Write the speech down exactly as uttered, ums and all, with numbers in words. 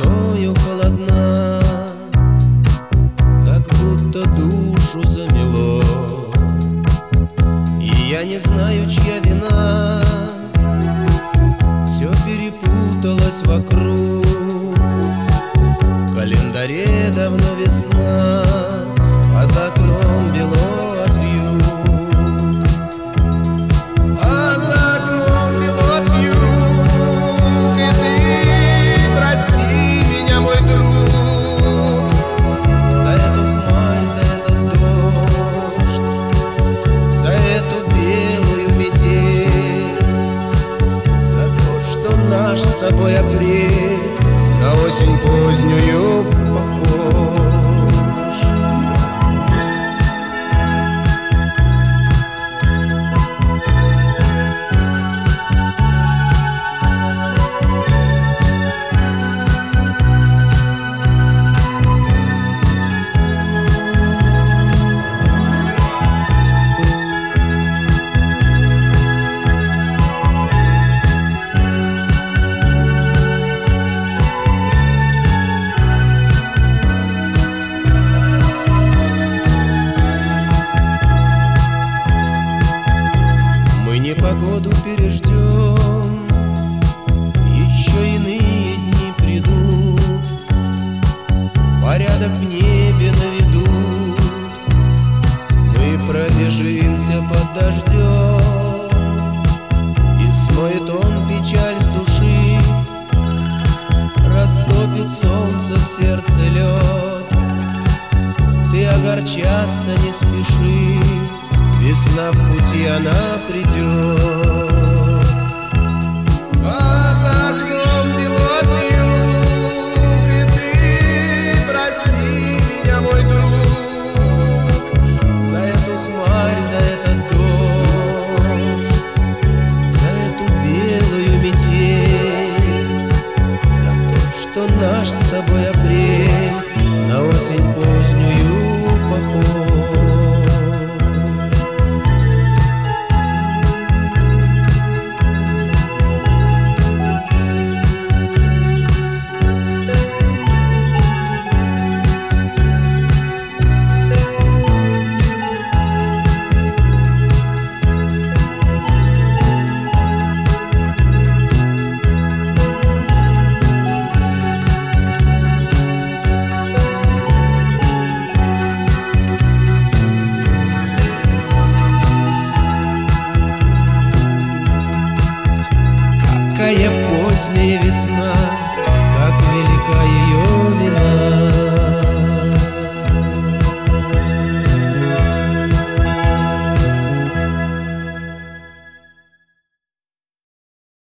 мною холодна, как будто душу замело. И я не знаю, чья вина, все перепуталось вокруг. В календаре давно весна, а за окном бело от вьюг. А за окном бело от вьюг. И ты прости меня, мой друг, за эту хмарь, за этот дождь, за эту белую метель, за то, что наш с тобой апрель на осень позднюю похож. Погоду переждем, еще иные дни придут, порядок в небе наведут, мы пробежимся под дождем, и смоет он печаль с души, растопит солнце в сердце лед. Ты огорчаться не спеши, весна в пути, она придет. А за окном бело от вьюг. И ты прости меня, мой друг, за эту хмарь, за этот дождь, за эту белую метель, за то, что наш с тобой апрель на осень позднюю похож. Какая поздняя весна,